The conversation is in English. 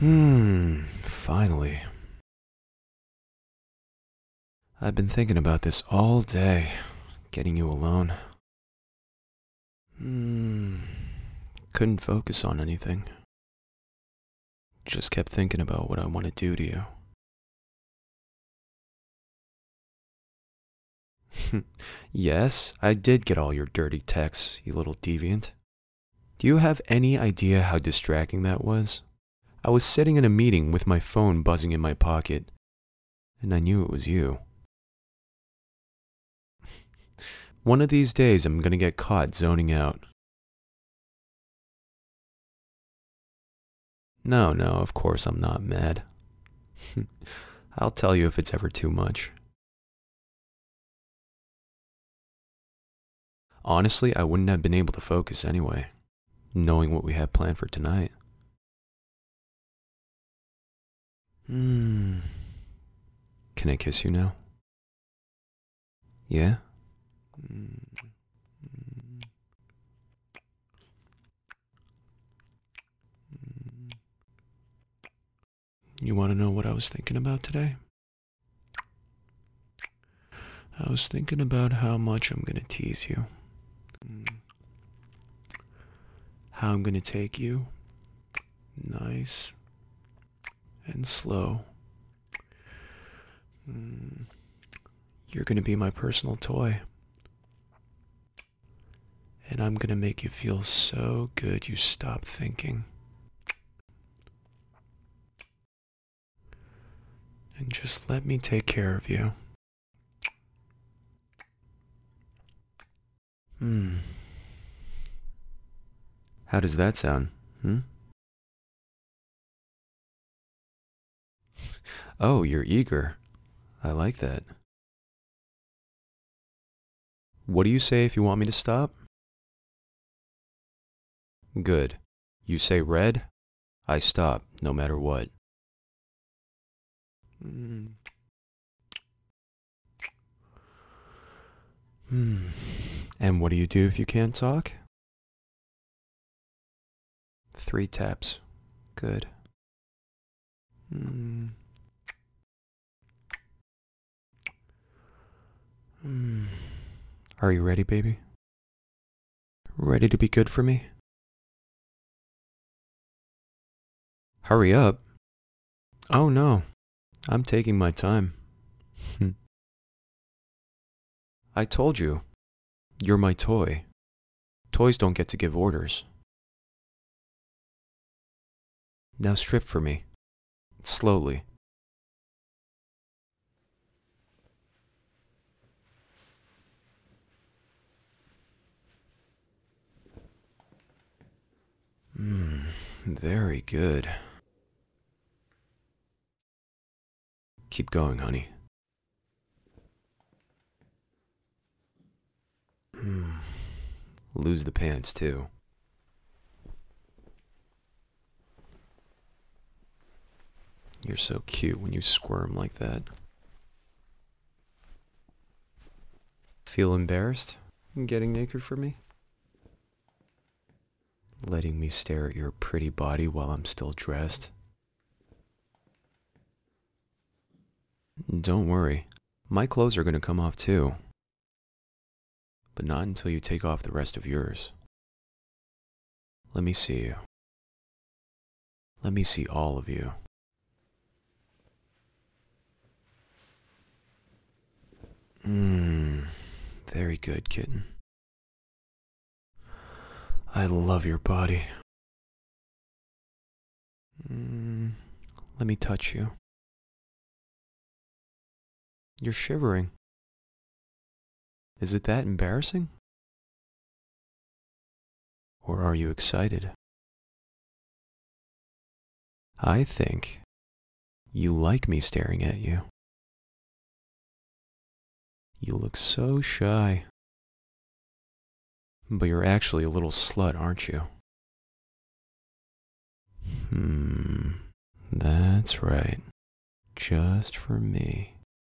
Finally. I've been thinking about this all day, getting you alone. Couldn't focus on anything. Just kept thinking about what I want to do to you. Yes, I did get all your dirty texts, you little deviant. Do you have any idea how distracting that was? I was sitting in a meeting with my phone buzzing in my pocket, and I knew it was you. One of these days, I'm gonna get caught zoning out. No, of course I'm not mad. I'll tell you if it's ever too much. Honestly, I wouldn't have been able to focus anyway, knowing what we have planned for tonight. Can I kiss you now? Yeah? Mm. You want to know what I was thinking about today? I was thinking about how much I'm gonna tease you. How I'm gonna take you nice and slow. You're gonna be my personal toy. And I'm gonna make you feel so good you stop thinking. And just let me take care of you. How does that sound? Oh, you're eager. I like that. What do you say if you want me to stop? Good. You say red, I stop, no matter what. And what do you do if you can't talk? 3 taps. Good. Are you ready, baby? Ready to be good for me? Hurry up. Oh no, I'm taking my time. I told you, you're my toy. Toys don't get to give orders. Now strip for me. Slowly. Very good. Keep going, honey. Lose the pants, too. You're so cute when you squirm like that. Feel embarrassed getting naked for me? Letting me stare at your pretty body while I'm still dressed? Don't worry, my clothes are gonna come off too. But not until you take off the rest of yours. Let me see you. Let me see all of you. Very good, kitten. I love your body. Let me touch you. You're shivering. Is it that embarrassing? Or are you excited? I think you like me staring at you. You look so shy. But you're actually a little slut, aren't you? That's right. Just for me.